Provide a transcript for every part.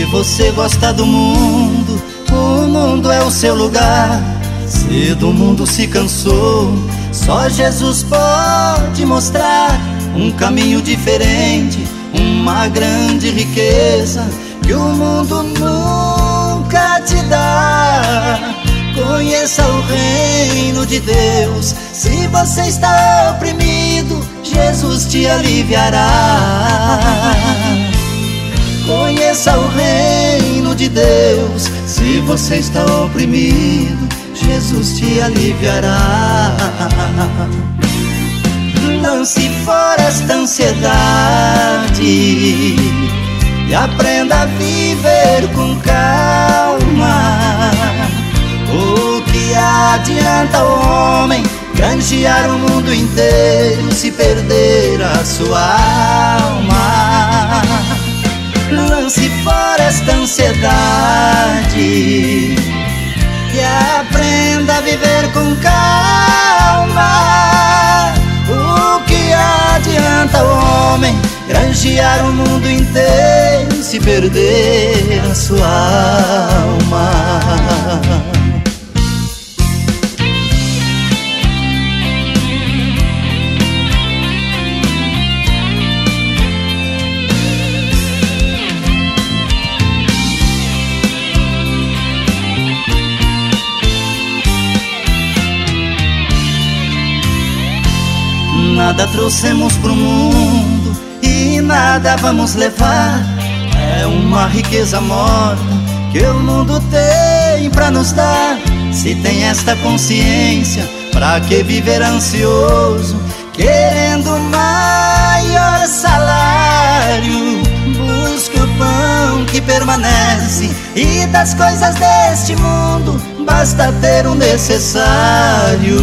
Se você gosta do mundo, o mundo é o seu lugar. Se do mundo se cansou, só Jesus pode mostrar um caminho diferente, uma grande riqueza que o mundo nunca te dá. Conheça o reino de Deus. Se você está oprimido, Jesus te aliviará. Conheça o reino de Deus. Se você está oprimido, Jesus te aliviará. Lance fora esta ansiedade e aprenda a viver com calma. O que adianta o homem granjear o mundo inteiro se perder a sua alma? Lance fora esta ansiedade e aprenda a viver com calma. O que adianta o homem granjear o mundo inteiro se perder a sua alma? Nada trouxemos pro mundo e nada vamos levar. É uma riqueza morta que o mundo tem pra nos dar. Se tem esta consciência, pra que viver ansioso, querendo maior salário? Busque o pão que permanece, e das coisas deste mundo basta ter o necessário.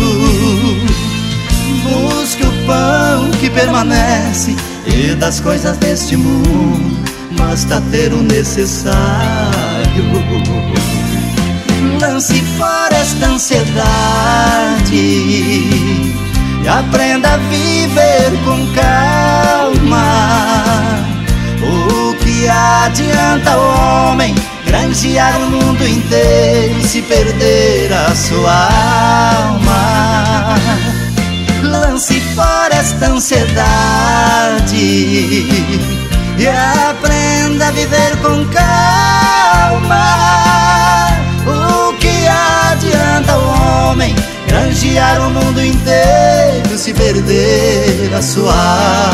Busque o pão que permanece, e das coisas deste mundo basta ter o necessário. Lance fora esta ansiedade e aprenda a viver com calma. O que adianta o homem granjear o mundo inteiro se perder a sua alma? Lance fora esta ansiedade e aprenda a viver com calma. O que adianta o homem granjear o mundo inteiro se perder a sua alma?